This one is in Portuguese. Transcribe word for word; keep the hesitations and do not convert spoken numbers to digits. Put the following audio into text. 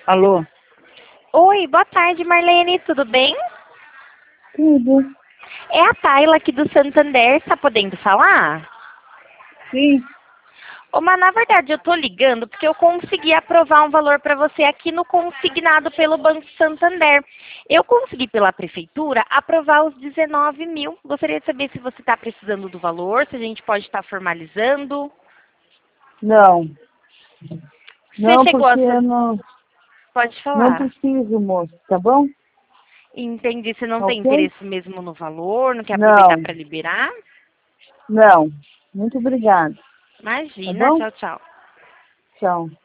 Alô? Oi, boa tarde, Marlene, tudo bem? Tudo. É a Tayla aqui do Santander, está podendo falar? Sim. Ô, mas na verdade eu tô ligando porque eu consegui aprovar um valor para você aqui no consignado pelo Banco Santander. Eu consegui pela prefeitura aprovar os dezenove mil. Gostaria de saber se você está precisando do valor, se a gente pode estar formalizando. Não. Você Não, chegou a... porque eu não, Pode não falar. preciso, moço, tá bom? Entendi, você não tem Ok? interesse mesmo no valor, não quer aproveitar Não. para liberar? Não. Muito obrigada. Tá Imagina, bom? tchau, tchau. Tchau.